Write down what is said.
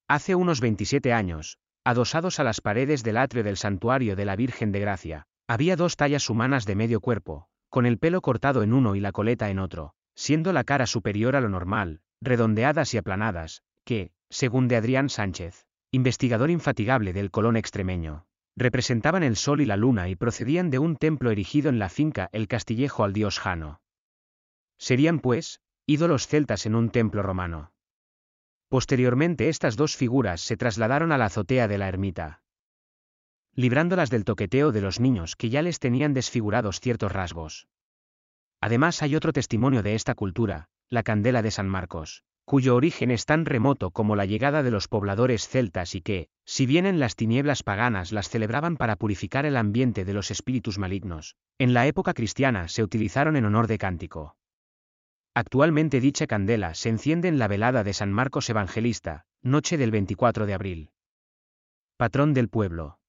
Hace unos 27 años, adosados a las paredes del atrio del santuario de la Virgen de Gracia, había dos tallas humanas de medio cuerpo, con el pelo cortado en uno y la coleta en otro, siendo la cara superior a lo normal, redondeadas y aplanadas, que, según de Adrián Sánchez, investigador infatigable del Colón extremeño, representaban el sol y la luna y procedían de un templo erigido en la finca El Castillejo al dios Jano. Serían, pues, ídolos celtas en un templo romano. Posteriormente estas dos figuras se trasladaron a la azotea de la ermita, librándolas del toqueteo de los niños que ya les tenían desfigurados ciertos rasgos. Además hay otro testimonio de esta cultura, la candela de San Marcos, cuyo origen es tan remoto como la llegada de los pobladores celtas y que, si bien en las tinieblas paganas las celebraban para purificar el ambiente de los espíritus malignos, en la época cristiana se utilizaron en honor de cántico. Actualmente dicha candela se enciende en la velada de San Marcos Evangelista, noche del 24 de abril. Patrón del pueblo.